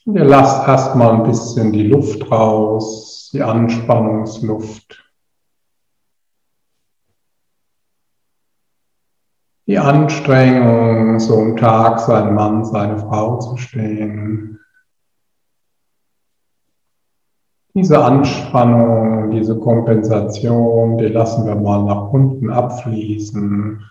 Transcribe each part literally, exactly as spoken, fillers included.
Und ihr lasst erstmal ein bisschen die Luft raus, die Anspannungsluft. Die Anstrengung, so am Tag sein Mann, seine Frau zu stehen. Diese Anspannung, diese Kompensation, die lassen wir mal nach unten abfließen.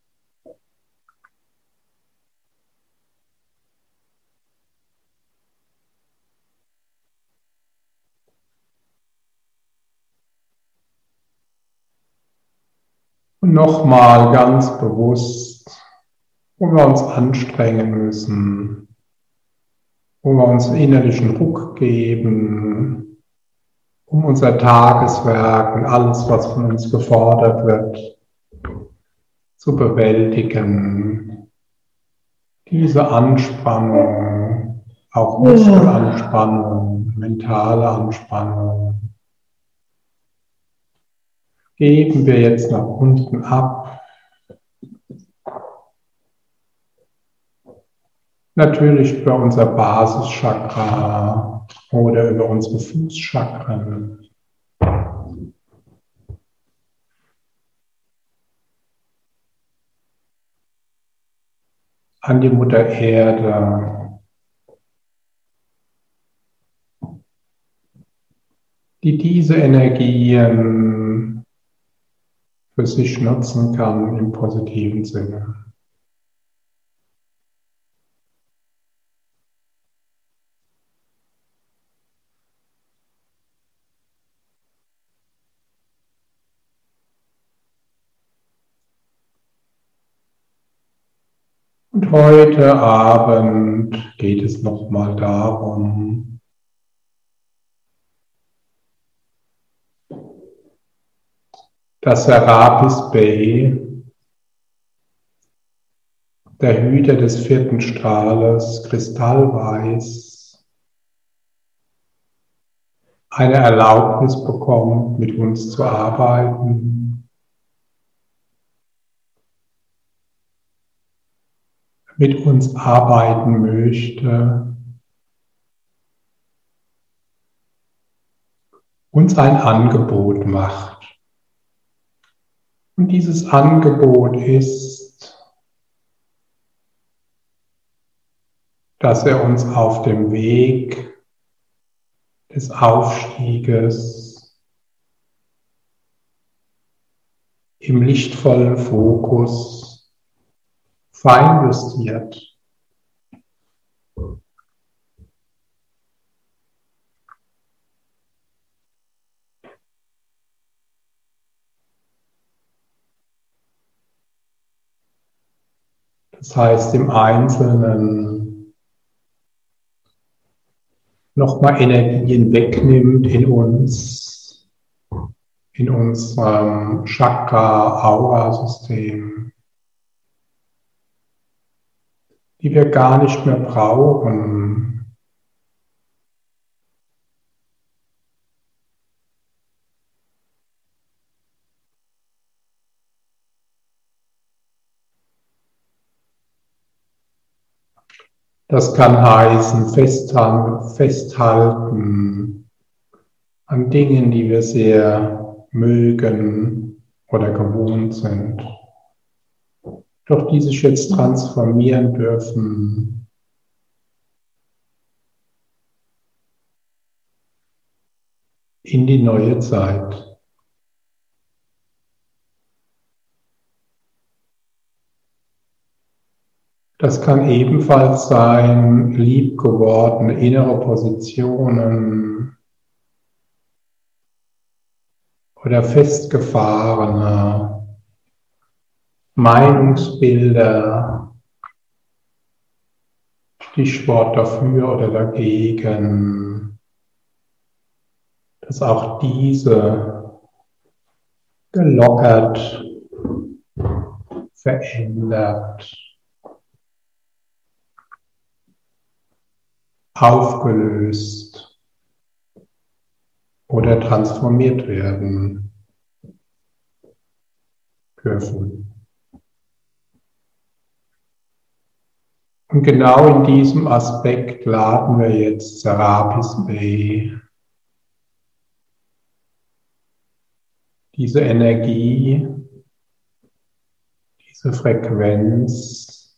Und nochmal ganz bewusst, wo wir uns anstrengen müssen, wo wir uns innerlichen Ruck geben, um unser Tageswerk und alles, was von uns gefordert wird, zu bewältigen. Diese Anspannung, auch Muskelanspannung, mentale Anspannung, geben wir jetzt nach unten ab. Natürlich über unser Basischakra oder über unsere Fußchakren. An die Mutter Erde, die diese Energien für sich nutzen kann im positiven Sinne. Und heute Abend geht es nochmal darum, dass Serapis Bey, der Hüter des vierten Strahles, kristallweiß, eine Erlaubnis bekommt, mit uns zu arbeiten, mit uns arbeiten möchte, uns ein Angebot macht. Und dieses Angebot ist, dass er uns auf dem Weg des Aufstieges im lichtvollen Fokus feinjustiert. Das heißt, im Einzelnen nochmal Energien wegnimmt in uns, in unserem Chakra-Aura-System, die wir gar nicht mehr brauchen. Das kann heißen, festhalten an Dingen, die wir sehr mögen oder gewohnt sind. Doch die sich jetzt transformieren dürfen in die neue Zeit. Das kann ebenfalls sein, liebgewordene innere Positionen oder festgefahrene Meinungsbilder, Stichwort dafür oder dagegen, dass auch diese gelockert, verändert, aufgelöst oder transformiert werden dürfen. Und genau in diesem Aspekt laden wir jetzt Serapis Bey, diese Energie, diese Frequenz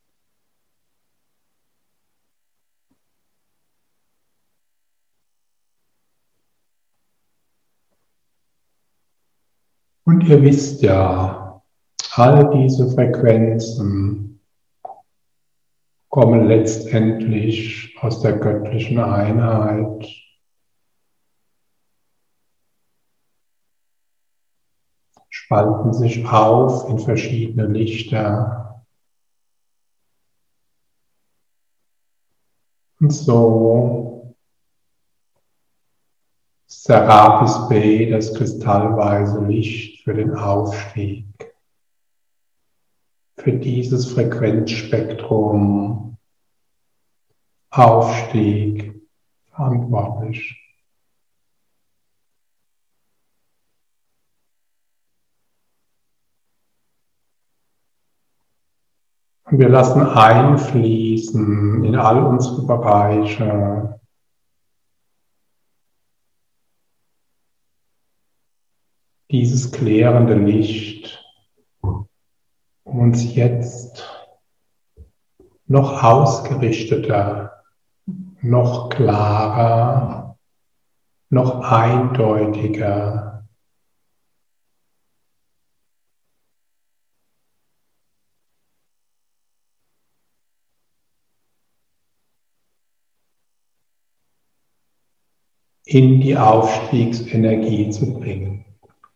und ihr wisst ja, all diese Frequenzen kommen letztendlich aus der göttlichen Einheit, spalten sich auf in verschiedene Lichter. Und so Serapis Bey, das kristallweiße Licht für den Aufstieg, für dieses Frequenzspektrum Aufstieg verantwortlich. Und wir lassen einfließen in all unsere Bereiche dieses klärende Licht, um uns jetzt noch ausgerichteter, noch klarer, noch eindeutiger in die Aufstiegsenergie zu bringen.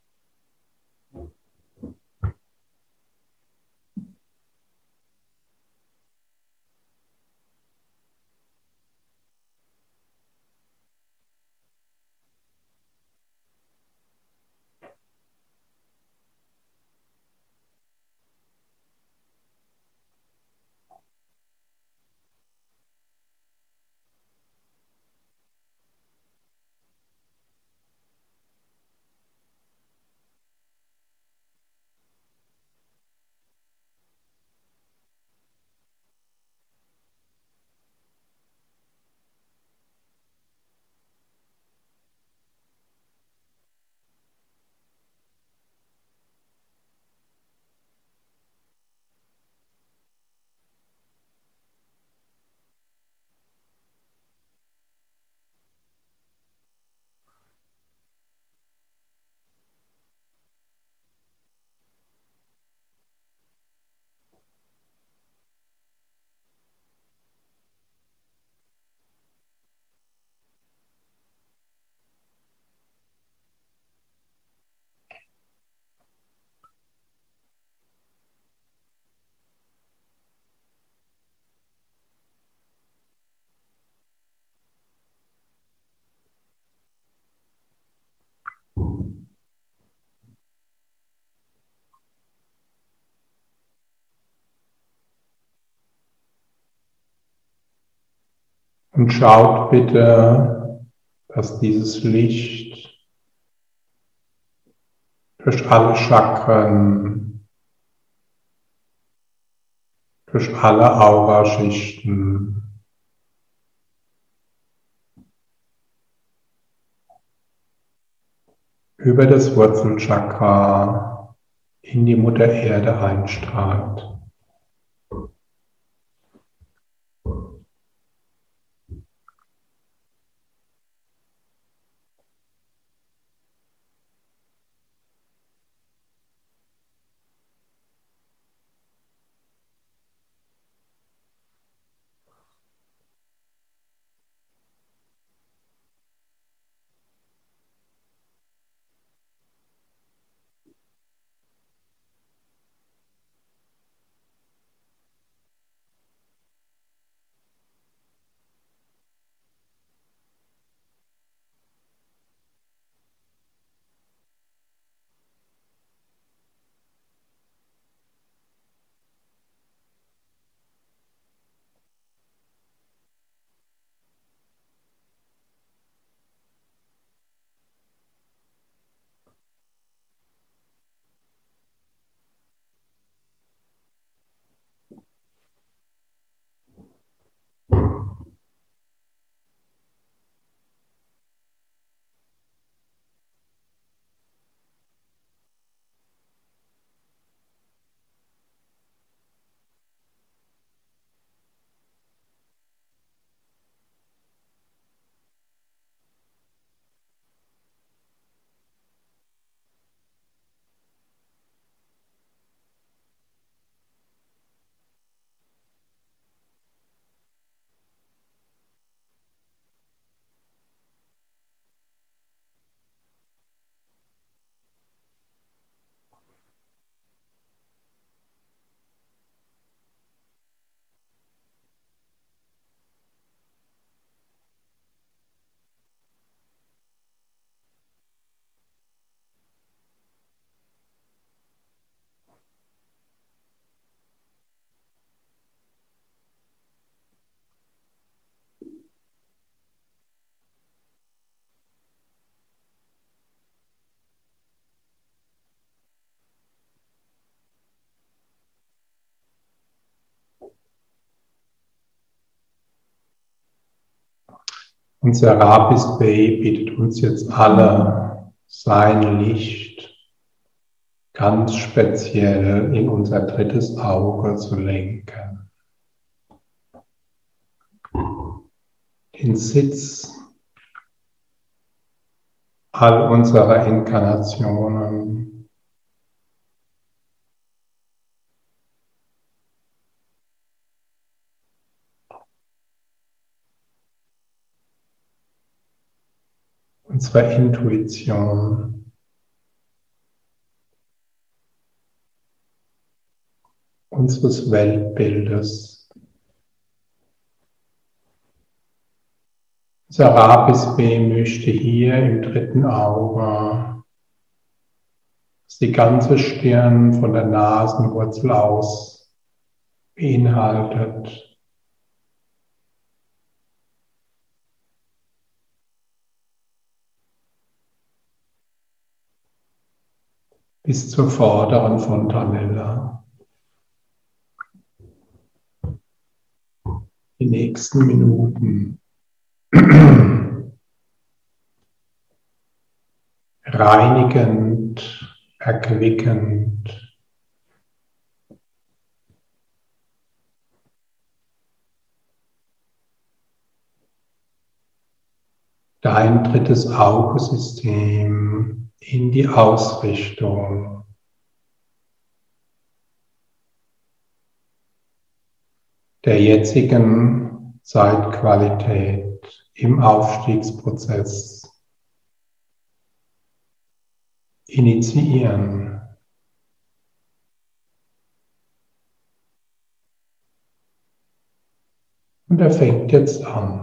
Und schaut bitte, dass dieses Licht durch alle Chakren, durch alle Auraschichten, über das Wurzelchakra in die Mutter Erde einstrahlt. Und Serapis Bey bittet uns jetzt alle, sein Licht ganz speziell in unser drittes Auge zu lenken. Den Sitz all unserer Inkarnationen. Unsere Intuition, unseres Weltbildes. Serapis Bey möchte hier im dritten Auge, das die ganze Stirn von der Nasenwurzel aus beinhaltet, bis zur vorderen Fontanella. Die nächsten Minuten reinigend, erquickend, dein drittes Augesystem in die Ausrichtung der jetzigen Zeitqualität im Aufstiegsprozess initiieren. Und er fängt jetzt an.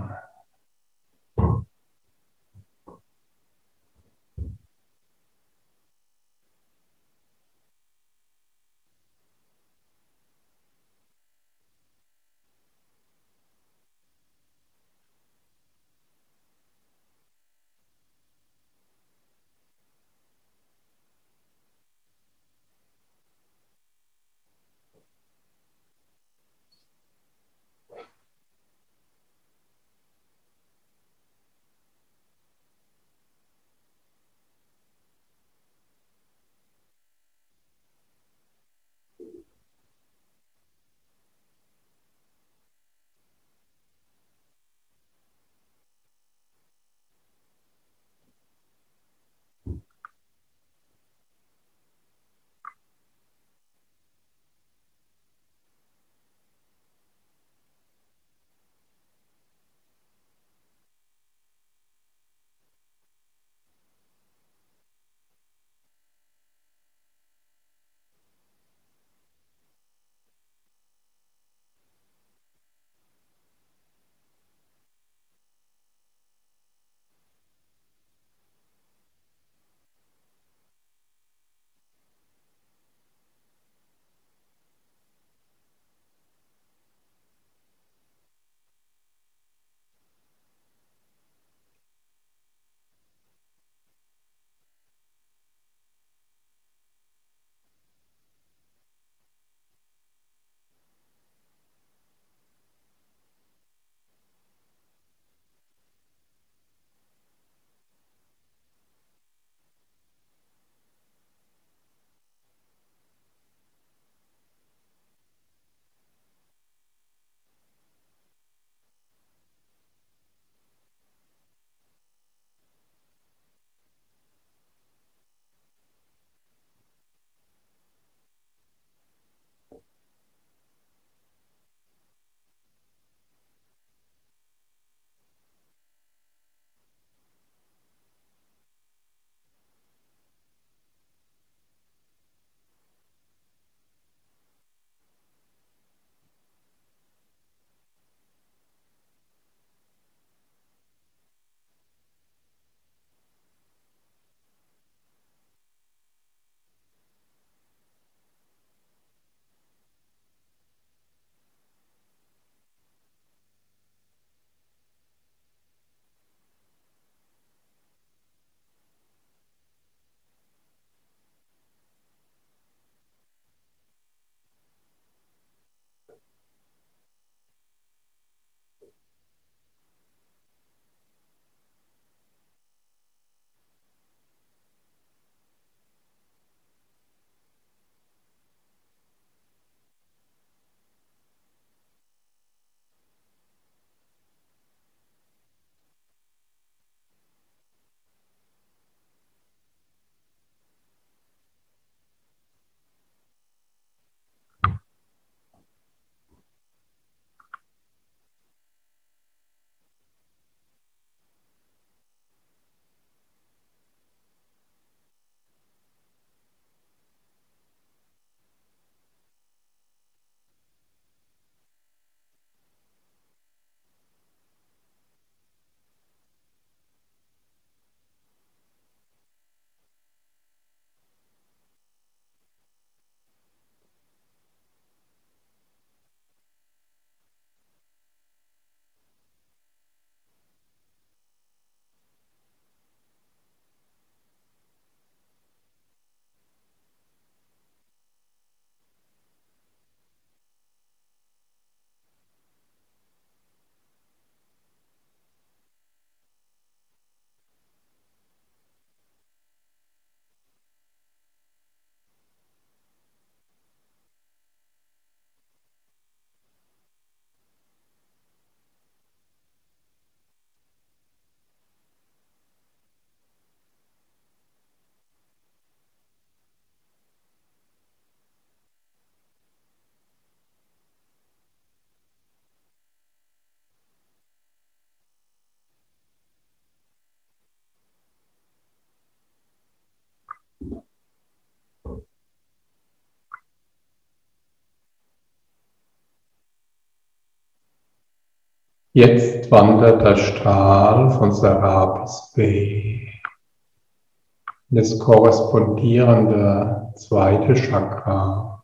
Jetzt wandert der Strahl von Serapis Bey in das korrespondierende zweite Chakra.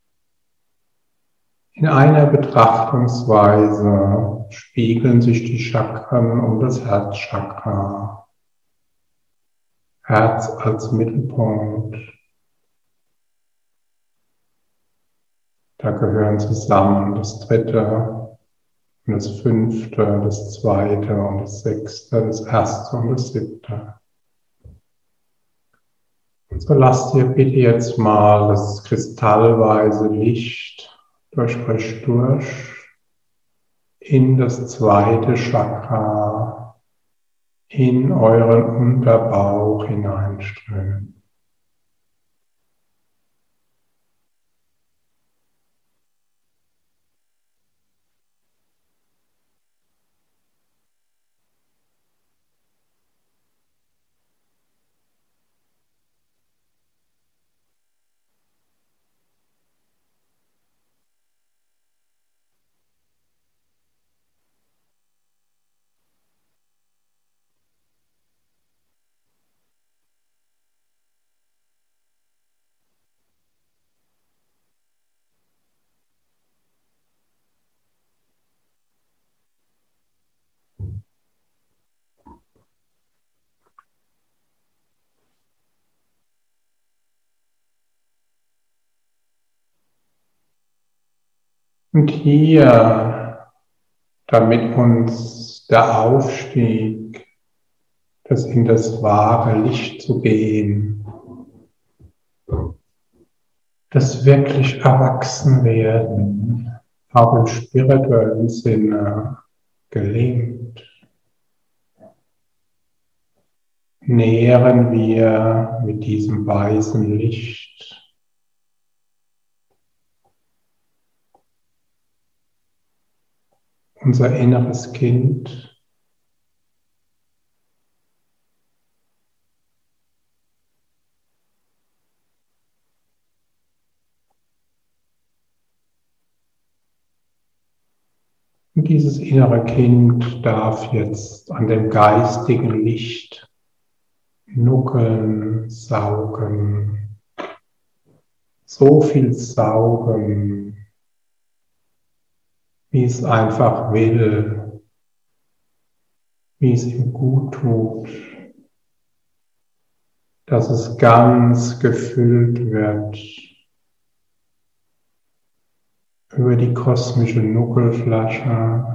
In einer Betrachtungsweise spiegeln sich die Chakren um das Herzchakra. Herz als Mittelpunkt. Da gehören zusammen das dritte und das fünfte, das zweite und das sechste, das erste und das siebte. Und so lasst ihr bitte jetzt mal das kristallweise Licht durch euch durch in das zweite Chakra, in euren Unterbauch hineinströmen. Und hier, damit uns der Aufstieg, das in das wahre Licht zu gehen, das wirklich Erwachsenwerden, auch im spirituellen Sinne gelingt, nähren wir mit diesem weißen Licht unser inneres Kind, und dieses innere Kind darf jetzt an dem geistigen Licht nuckeln, saugen, so viel saugen, wie es einfach will, wie es ihm gut tut, dass es ganz gefüllt wird über die kosmische Nuckelflasche.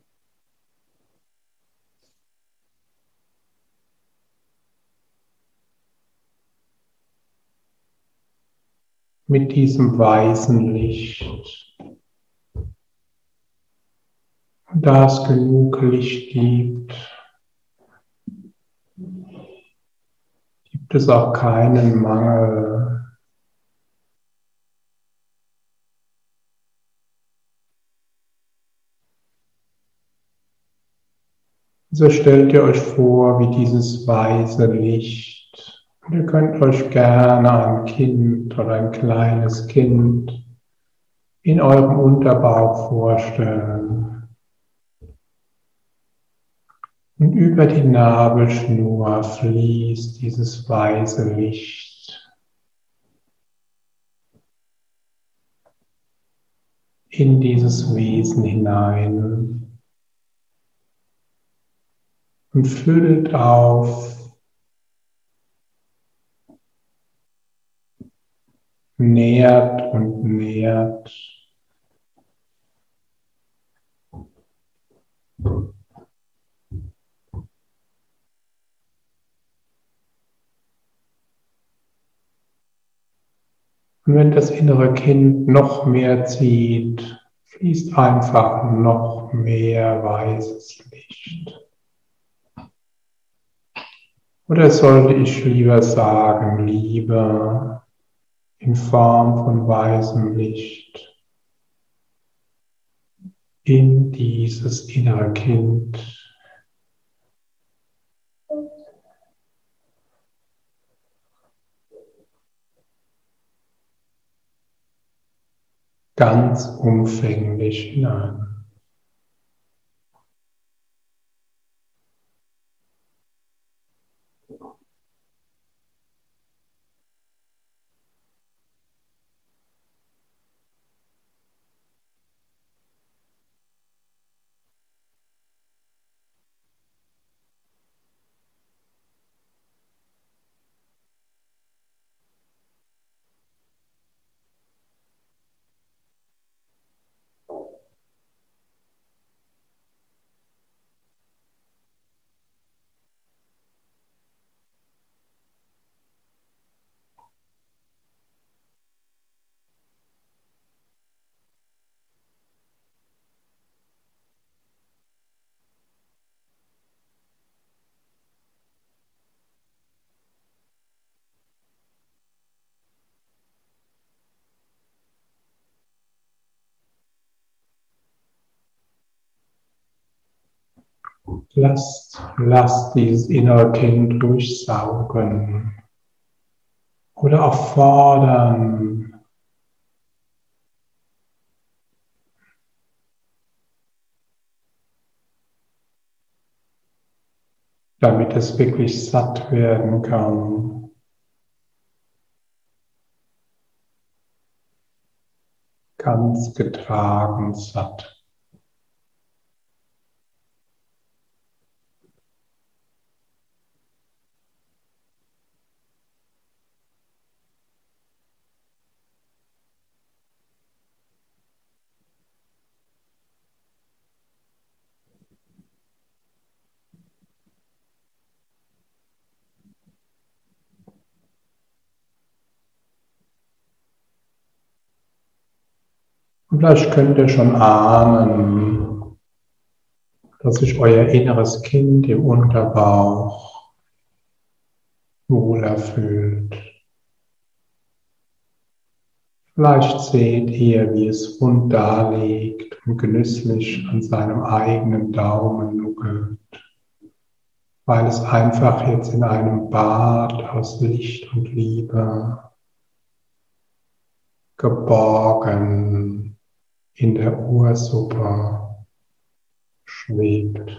Mit diesem weißen Licht. Und da es genug Licht gibt, gibt es auch keinen Mangel. So stellt ihr euch vor, wie dieses weiße Licht, und ihr könnt euch gerne ein Kind oder ein kleines Kind in eurem Unterbauch vorstellen. Und über die Nabelschnur fließt dieses weiße Licht in dieses Wesen hinein und füllt auf, nährt und nährt. Und wenn das innere Kind noch mehr zieht, fließt einfach noch mehr weißes Licht. Oder sollte ich lieber sagen, Liebe in Form von weißem Licht in dieses innere Kind. Ganz umfänglich hinein. Lasst, lasst dieses innere Kind durchsaugen oder auch fordern, damit es wirklich satt werden kann. Ganz getragen satt. Und vielleicht könnt ihr schon ahnen, dass sich euer inneres Kind im Unterbauch wohler fühlt. Vielleicht seht ihr, wie es rund da liegt und genüsslich an seinem eigenen Daumen nuckelt, weil es einfach jetzt in einem Bad aus Licht und Liebe geborgen in der Ursuppe schwebt.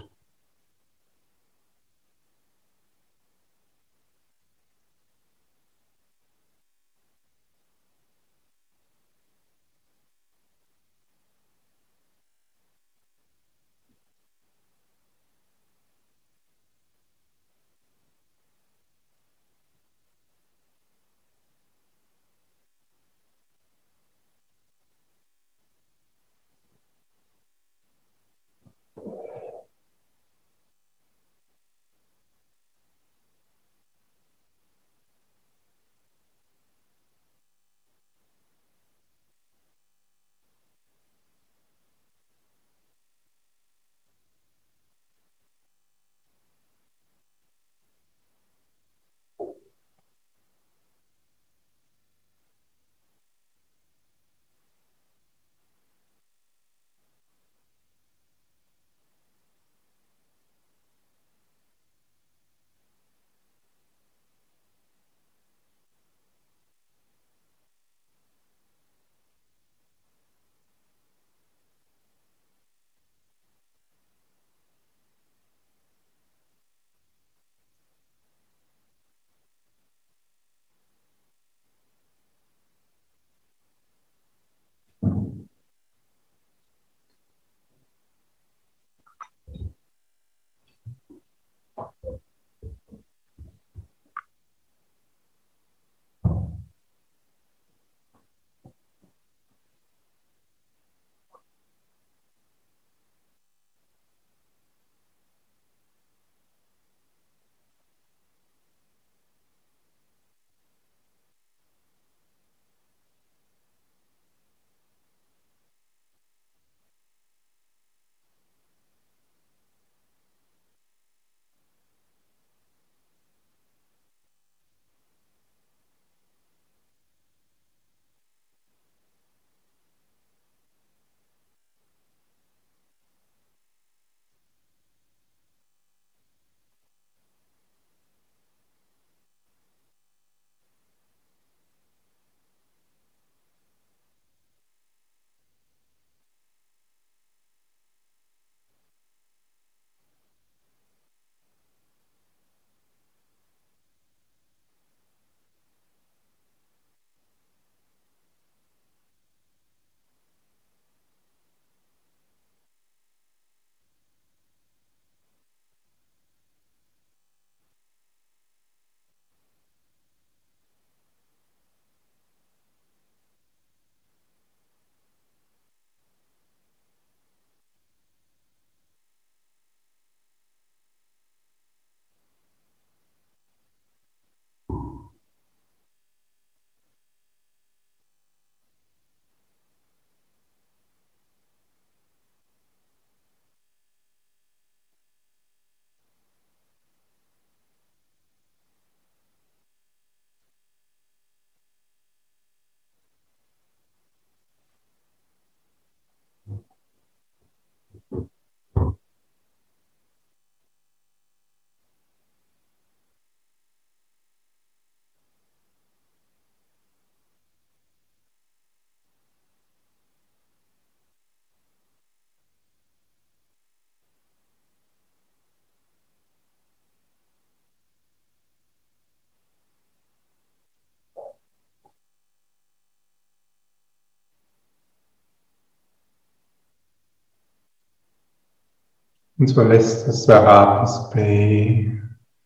Und so lässt das Serapis Bey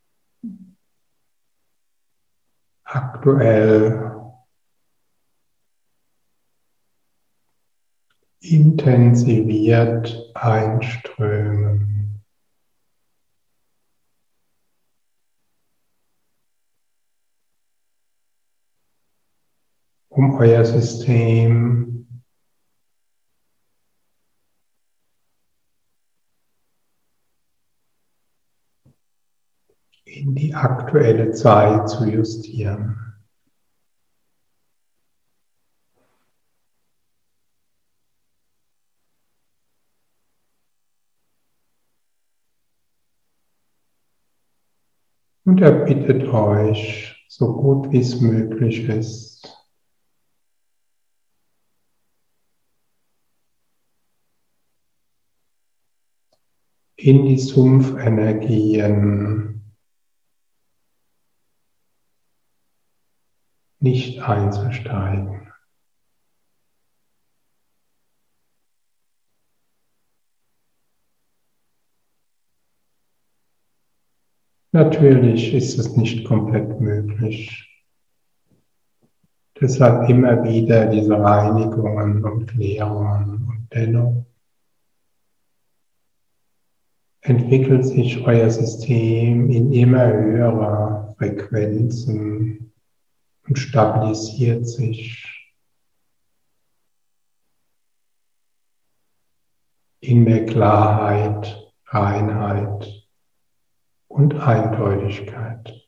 aktuell intensiviert einströmen, um euer System in die aktuelle Zeit zu justieren. Und er bittet euch, so gut wie es möglich ist, in die Sumpfenergien nicht einzusteigen. Natürlich ist es nicht komplett möglich. Deshalb immer wieder diese Reinigungen und Klärungen. Und dennoch entwickelt sich euer System in immer höherer Frequenzen und stabilisiert sich in mehr Klarheit, Reinheit und Eindeutigkeit.